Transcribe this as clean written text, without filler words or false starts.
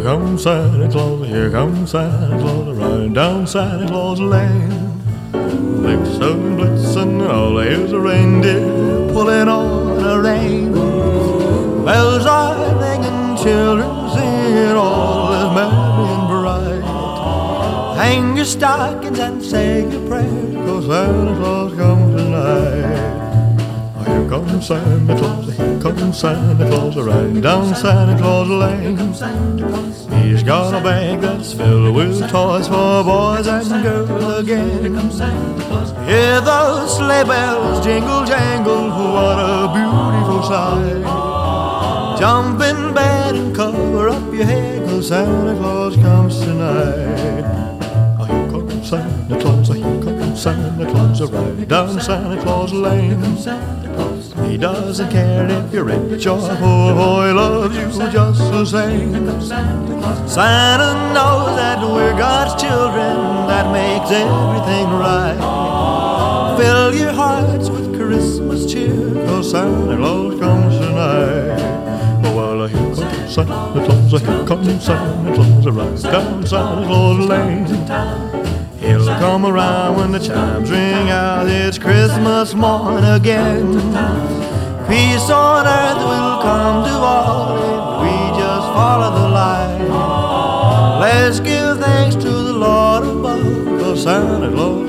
comes Santa Claus, here comes Santa Claus, riding down Santa Claus Lane. Blitzen, blitzen, all here's a reindeer pulling on a rein. Bells are ringing, children singing, all is merry and bright. Hang your stockings and say your prayers, 'cause Santa Claus comes tonight. Here comes Santa Claus, here comes Santa Claus, riding down Santa Claus Lane. He's got a bag that's filled with toys for boys and girls again. Hear those sleigh bells jingle jangle, what a beautiful sight. Jump in bed and cover up your head, 'cause Santa Claus comes tonight. Here comes Santa Claus, here comes Santa Claus, riding down Santa Claus Lane. He doesn't care if you're rich or poor, he loves you just the same. Santa knows that we're God's children, that makes everything right. Fill your hearts with Christmas cheer, 'cause Santa Claus comes tonight. Well, here comes Santa Claus, here comes Santa Claus, right down Santa Claus Lane. He'll come around when the chimes ring out, it's Christmas morn again. Peace on earth will come to all if we just follow the light. Let's give thanks to the Lord above, 'cause Santa Claus